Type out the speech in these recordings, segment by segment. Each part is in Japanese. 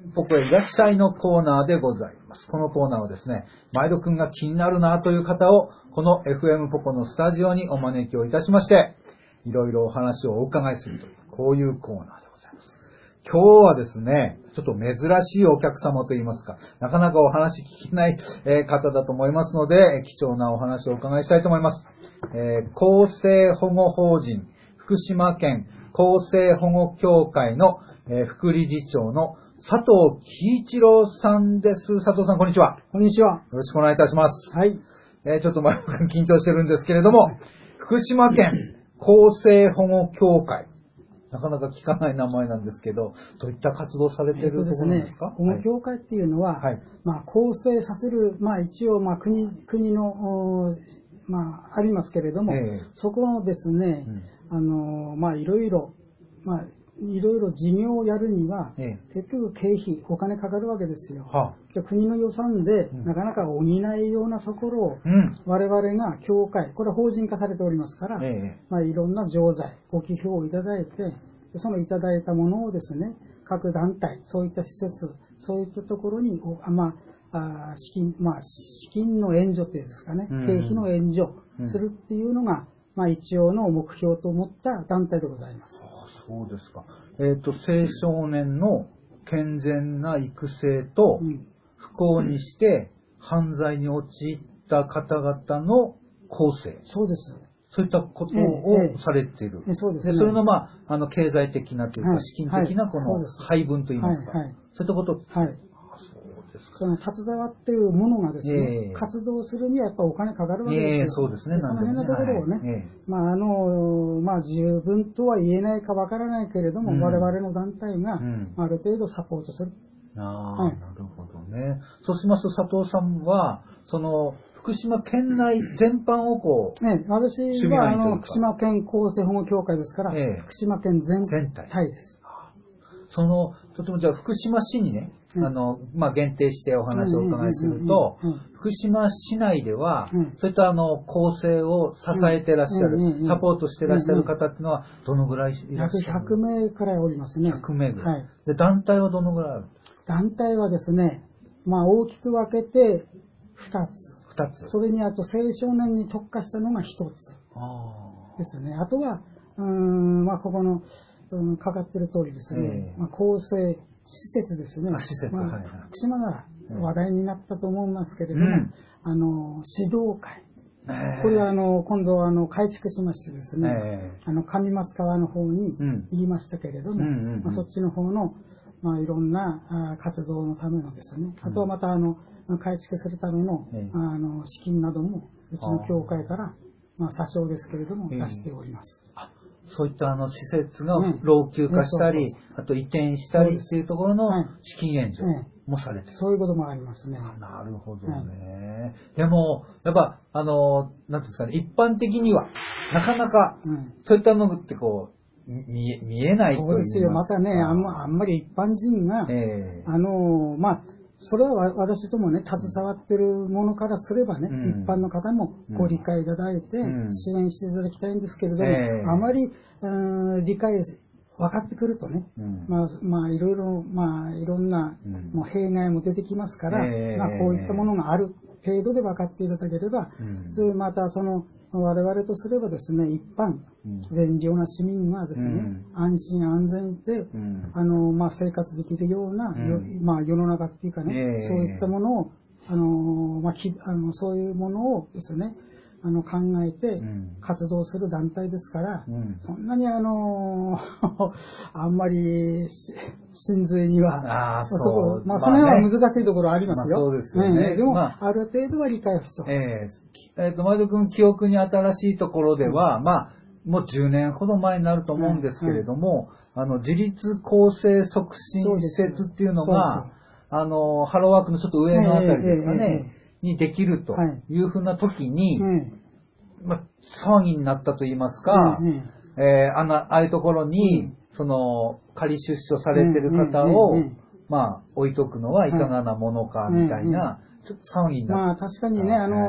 ポコへいらっしゃいのコーナーでございます。このコーナーはですね、毎度くんが気になるなという方を、この FM ポコのスタジオにお招きをいたしまして、いろいろお話をお伺いするという、こういうコーナーでございます。今日はですね、ちょっと珍しいお客様といいますか、なかなかお話聞けない方だと思いますので、貴重なお話をお伺いしたいと思います。厚生保護法人福島県厚生保護協会の副理事長の佐藤喜一郎さんです。佐藤さん、こんにちは。 こんにちは。 よろしくお願いいたします。 はい。 ちょっと前から緊張してるんですけれども、福島県厚生保護協会。なかなか聞かない名前なんですけど、どういった活動されているところなんですか？ 保護協会っていうのは、構成させる、一応、国の、ありますけれども、そこのですね、いろいろ事業をやるには、結局経費、お金かかるわけですよ。国の予算でなかなか補えないようなところを、我々が協会、これは法人化されておりますから、いろんな錠剤、ご寄付をいただいて、そのいただいたものをですね、各団体、そういった施設、そういったところに、資金の援助っていうんですかね、経費の援助するっていうのが、一応の目標と思った団体でございます。 そうですか。青少年の健全な育成と、不幸にして犯罪に陥った方々の更生。 そうです。 そういったことをされている。 そうですね。 それの経済的なというか、資金的なこの配分といいますか。そういったこと。 はい。その携わっているものがですね、活動するにはやっぱお金かかるわけですよ。 そうですね。 その辺のところをね、十分とは言えないかわからないけれども、我々の団体がある程度サポートする。 なるほどね。そうしますと佐藤さんは、その、福島県内全般を私は福島県厚生保護協会ですから、福島県全体です。 とてもじゃあ福島市にね、限定してお話をお伺いすると、福島市内では、そういった構成を支えてらっしゃる、サポートしてらっしゃる方っていうのは、どのぐらいいらっしゃる？ 約100名くらいおりますね。 100名ぐらい。で、団体はどのぐらいあるんですか？ 団体はですね、大きく分けて2つ。それにあと青少年に特化したのが1つ。ですね。あとは、ここの、かかってる通りですね、構成施設ですね。 施設、 福島なら話題になったと思いますけれども、指導会。これは今度改築しましてですね、上松川の方に行きましたけれども、そっちの方の、いろんな活動のためのですね、あとはまた改築するための、資金なども、うちの協会から、詐称ですけれども、出しております。 そういった施設が老朽化したり、あと移転したりっていうところの資金援助もされてる。 そういうこともありますね。 なるほどね。でも、やっぱ、なんですかね、一般的には、なかなか、そういったのって見えないという。 そうですよ。またね、あんまり一般人が、それは私どもね、携わってるものからすればね、一般の方もご理解いただいて、支援していただきたいんですけれども、あまり理解分かってくるとね、いろんな弊害も出てきますから、こういったものがある程度で分かっていただければ、また我々とすればですね、一般、善良な市民がですね、安心安全で、生活できるような、世の中っていうかね、そういったものを、そういうものをですね、考えて活動する団体ですから、そんなにあんまり真髄には、その辺は難しいところありますよ。 そうですよね。 でも、ある程度は理解をしてほしい。 前田君、記憶に新しいところでは、もう10年ほど前になると思うんですけれども、自立更生促進施設っていうのが、ハローワークのちょっと上のあたりですかね、にできるというふうな時に、騒ぎになったと言いますか、ああいうところに、仮出所されてる方を、置いとくのはいかがなものか、みたいな、ちょっと騒ぎになった。 確かにね、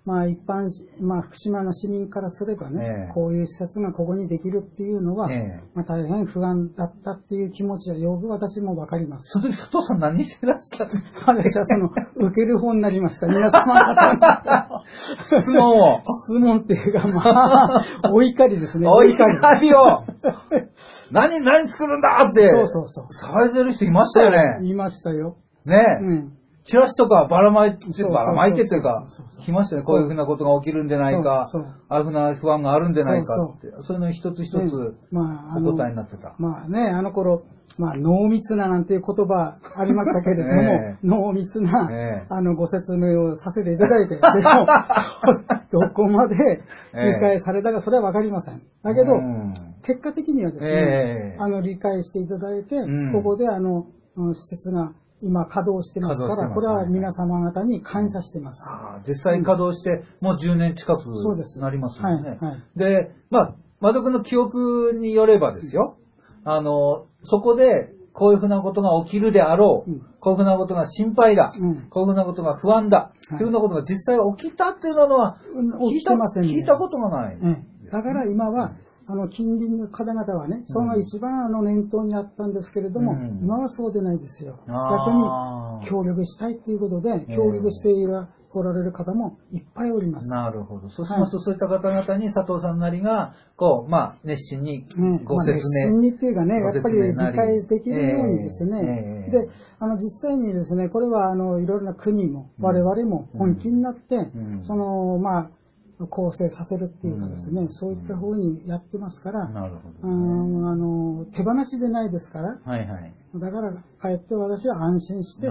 一般、福島の市民からすればね、こういう施設がここにできるっていうのは、大変不安だったっていう気持ちはよく私もわかります。 その時佐藤さん何してらしたんですか？ 私は受ける方になりました。皆様方の質問を。 質問っていうか、お怒りですね。 お怒りを何作るんだって、騒いでる人いましたよね。 いましたよ。 ねえ。チラシとかばらまいてというか、来ましたね。こういうふうなことが起きるんじゃないか、ああいうふうな不安があるんじゃないかって、そういうの一つ一つお答えになってた。 あの頃、濃密ななんていう言葉ありましたけれども、濃密な、ご説明をさせていただいて、でも、どこまで理解されたか、それはわかりません。だけど、結果的にはですね、理解していただいて、ここで施設が今稼働してますから、これは皆様方に感謝してます。 実際稼働してもう10年近くなりますよね。で、マド君の記憶によればですよ、そこでこういうふうなことが起きるであろう、こういうふうなことが心配だ、こういうふうなことが不安だ、というふうなことが実際起きたっていうのは聞いたことがない。 だから今は、近隣の方々はね、それが一番念頭にあったんですけれども、今はそうでないですよ。逆に協力したいということで、協力しておられる方もいっぱいおります。 なるほど。そうしますと、そういった方々に佐藤さんなりが、熱心にご説明。 熱心にっていうかね、やっぱり理解できるようにですね。で、実際にですね、これはいろいろな国も、我々も本気になって、構成させるっていうかですね、そういった方にやってますから、手放しでないですから、だからかえって私は安心して、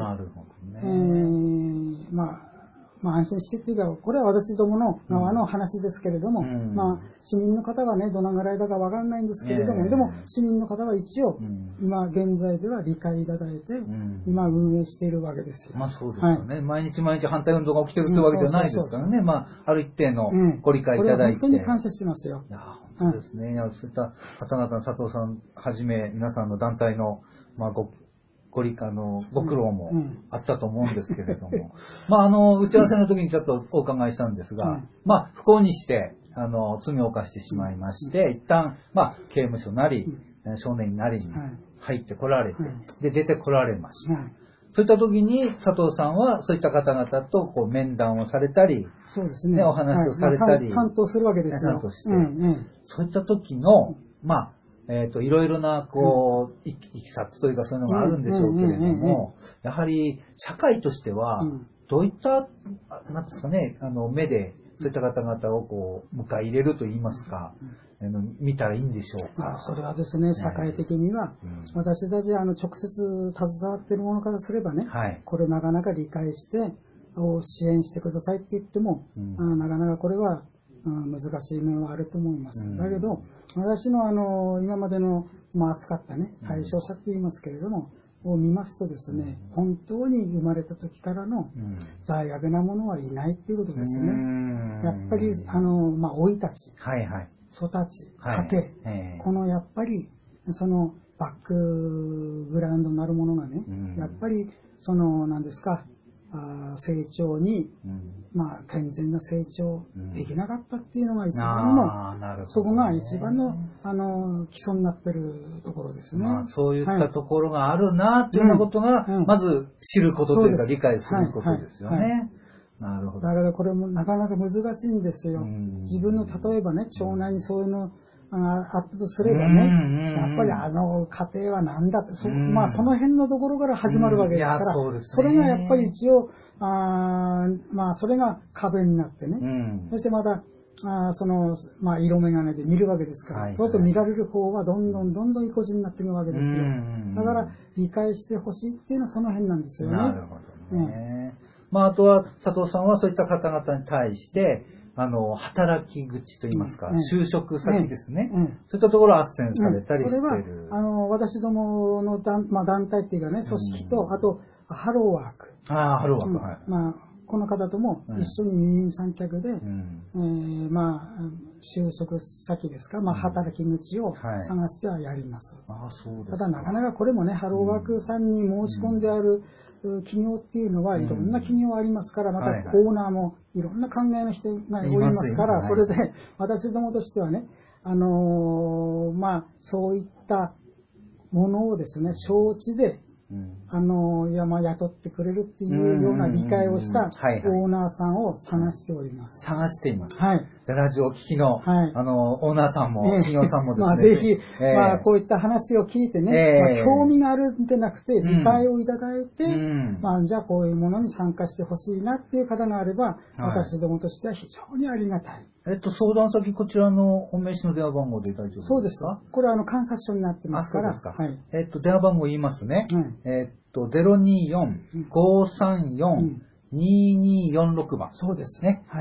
安心してっていうか、これは私どもの側の話ですけれども、市民の方がね、どのぐらいだかわからないんですけれども、でも市民の方は一応、今現在では理解いただいて、今運営しているわけですよ。 そうですよね。毎日反対運動が起きてるってわけじゃないですからね。ある一定のご理解いただいて。 これは本当に感謝してますよ。 本当ですね。そういった方々、佐藤さんはじめ、皆さんの団体の、ご苦労もあったと思うんですけれども。打ち合わせの時にちょっとお伺いしたんですが、不幸にして、罪を犯してしまいまして、一旦、刑務所なり、少年なりに入ってこられて、で、出てこられました。そういった時に、佐藤さんはそういった方々と面談をされたり、 そうですね。 お話をされたり、 担当するわけですよ。 担当して、そういった時の、いろいろな、いきさつというかそういうのがあるんでしょうけれども、やはり、社会としては、どういった、なんですかね、目で、そういった方々を迎え入れると言いますか、見たらいいんでしょうか。 それはですね、社会的には、私たち直接携わっているものからすればね、これなかなか理解して、支援してくださいって言っても、なかなかこれは、難しい面はあると思います。だけど、私の今までの、扱ったね、対象者って言いますけれども、を見ますとですね、本当に生まれた時からの罪悪なものはいないっていうことですね。やっぱり、老いたち、祖たち、家庭、このやっぱり、そのバックグラウンドになるものがね、やっぱり、何ですか、成長に、健全な成長できなかったっていうのが一番の、そこが一番の、基礎になってるところですね。 そういったところがあるな、っていうようなことが、まず知ることというか理解することですよね。なるほど。 だからこれもなかなか難しいんですよ。自分の例えばね、町内にそういうのあったとすればね、やっぱり家庭は何だって、その辺のところから始まるわけですから、それがやっぱり一応、それが壁になってね、そしてまた、色眼鏡で見るわけですから、そうすると見られる方はどんどん意固地になっていくわけですよ。だから理解してほしいっていうのはその辺なんですよね。 なるほどね。あとは佐藤さんはそういった方々に対して、働き口といいますか、就職先ですね。そういったところを斡旋されたりしている。 それは、私どもの団体っていうかね、組織と、あと、ハローワーク。 ハローワーク、 この方とも一緒に二人三脚で、就職先ですか、働き口を探してはやります。ただなかなかこれもね、ハローワークさんに申し込んである、 企業っていうのはいろんな企業ありますから、またオーナーもいろんな考えの人がおりますから、それで私どもとしてはね、そういったものをですね、承知で、雇ってくれるっていうような理解をしたオーナーさんを探しております。 探しています。 はい。 ラジオ聞きの、オーナーさんも、企業さんもですね。 ぜひ、こういった話を聞いてね、興味があるんでなくて、理解をいただいて、じゃあこういうものに参加してほしいなっていう方があれば、私どもとしては非常にありがたい。 相談先、こちらの本名刺の電話番号で大丈夫ですか？ そうです。これは観察所になってますから。 そうですか。はい。電話番号言いますね。024-534-2246番。 そうですね。はい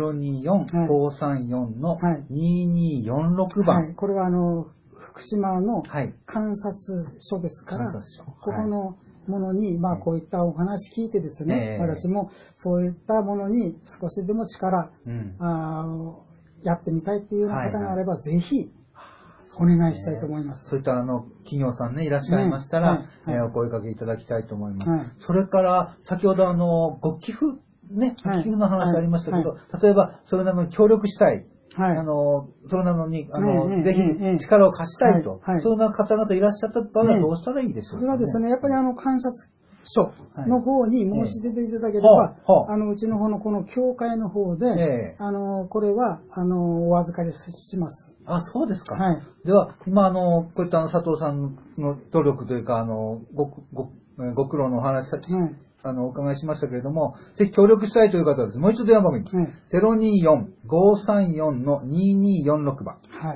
。024-534-2246番。はい。 これは福島の観察所ですから、ここのものに、こういったお話聞いてですね、私もそういったものに少しでも力、やってみたいっていうような方があれば、ぜひ、お願いしたいと思います。 そういった企業さんね、いらっしゃいましたら、お声掛けいただきたいと思います。それから、先ほどご寄付、ね、寄付の話ありましたけど、例えば、それなのに協力したい。それなのに、ぜひ力を貸したいと。そんな方々いらっしゃった場合はどうしたらいいでしょうか？ それはですね、やっぱり観察所の方に申し出ていただければ、うちの方のこの協会の方で、これは、お預かりします。 あ、そうですか。はい。では、今、こういった佐藤さんの努力というか、ご苦労のお話、お伺いしましたけれども、ぜひ協力したいという方はですね、もう一度電話番号に、024-534-2246番。はい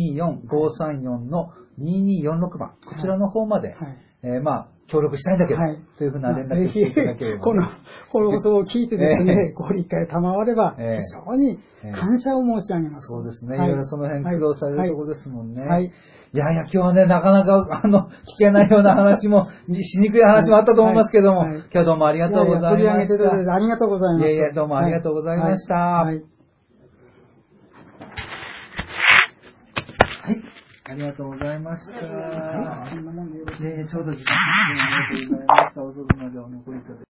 。024-534-2246番。こちらの方まで、協力したいんだけど、というふうな連絡をしていただければ、 この放送を聞いてですね、ご理解賜れば、非常に感謝を申し上げます。 そうですね。いろいろその辺苦労されるところですもんね。はい。いや、今日はね、なかなか、聞けないような話も、しにくい話もあったと思いますけども、今日はどうもありがとうございました。 ありがとうございます。 どうもありがとうございました。はい。ありがとうございました。ちょうど時間がありがとうございました。遅くまでお残りいただき